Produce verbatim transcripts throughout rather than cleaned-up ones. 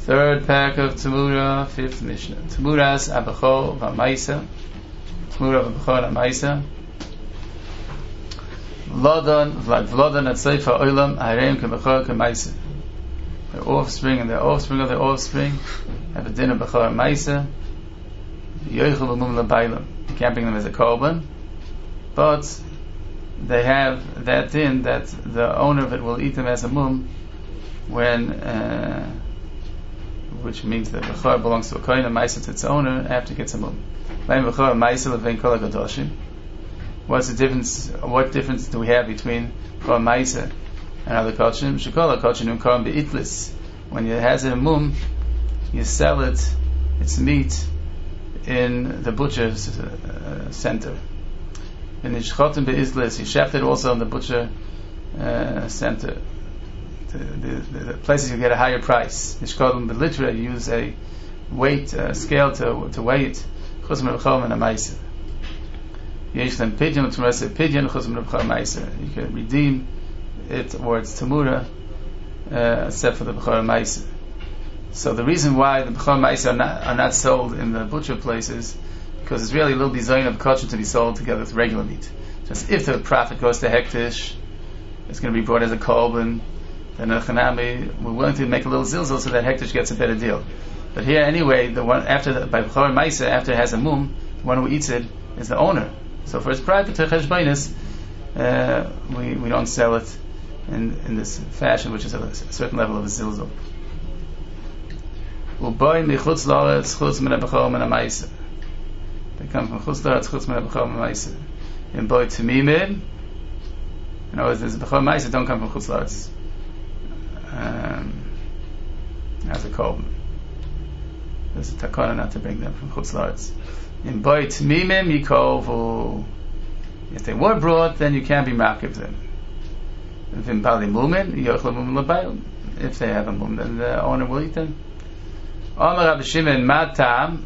Third pack of Tamura, fifth Mishnah. Tamuras Abachol V'Maisa. Tamura Abachol V'Maisa. V'Lodon Vlad V'Lodon at Seifa Olam Hareim K'Bachol K'Maisa. Their offspring and their offspring of their offspring have a din of Bachol Maisa. Yoichel V'Mum L'Bailam. You can't bring them as a korban, but they have that din that the owner of it will eat them as a mum when. Uh, which means that Bechor belongs to a Kohen and Maisa to its owner after it gets a mum. What's the difference? What difference do we have between Bechor Maisa and other Kochim? Shekol HaKochim Kohen Be'itlis. When it has a mum, you sell it, its meat, in the butcher's uh, center. And Ishchotim Be'itlis, you shaft it also in the butcher uh, center. The, the, the places you get a higher price. Nishkodum b'litra, you use a weight uh, scale to to weigh it. Chuzim r'chol and a ma'isa. Yesh them pidyon t'murasa pidyon chuzim r'chol ma'isa. You can redeem it, or it's tamura, uh, except for the b'chol ma'isa. So the reason why the b'chol ma'isa are not, are not sold in the butcher places, because it's really a little design of kosher to be sold together with regular meat. Just if the profit goes to hektish, it's going to be brought as a korban. Then Chanami, we're willing to make a little zilzal so that hektish gets a better deal. But here, anyway, the one after the, by Bechor Maisa, after it has a mum, the one who eats it is the owner. So for its private cheshbainis, uh we we don't sell it in in this fashion, which is a, a certain level of a zilzal. Uboy michutz la'aretz chutz min ha'bechor min ha'maisa. They come from chutz la'aretz chutz min ha'bechor min ha'maisa. In boy tamimin, in other words, there's bechor maisa don't come from chutz la'aretz. Um, as a korban. There's a takana not to bring them from chutz la'aretz. In boy tmimim yikovu. If they were brought, then you can't be makif them. If in bali mumin, yochel mumin l'bayim. If they have a mum, then the owner will eat them. Amar Rabbi Shimon matam.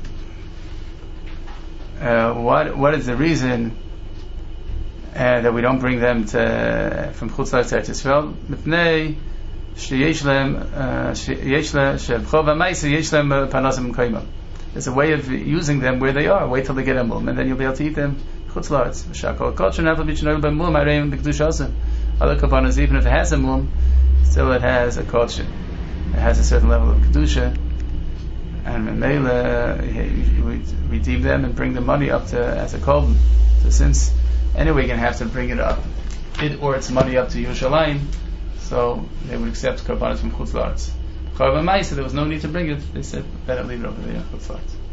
What what is the reason uh, that we don't bring them to from chutz la'aretz to Yisrael? Mipnei There's a way of using them where they are. Wait till they get a mum, and then you'll be able to eat them. Other kapanas, even if it has a mum, still it has a kodesh. It has a certain level of kedusha, and memela you would redeem them and bring the money up to as a korban. So since anyway you're going to have to bring it up, it or its money up to Yerushalayim. So they would accept korbanos from chutz la'aretz. Korban ma'isa, there was no need to bring it. They said better leave it over there, chutz la'aretz.